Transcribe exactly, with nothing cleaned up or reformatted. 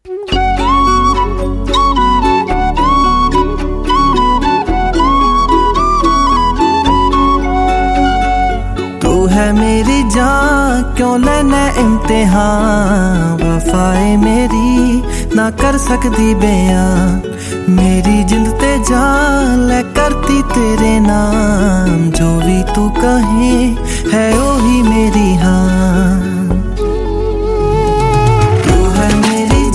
तू है मेरी जान, क्यों लेना इम्तिहान। वफाए मेरी ना कर सकदी बयान। मेरी जिंद ते जान ले करती तेरे नाम। जो भी तू कहे है ओही मेरी हाँ।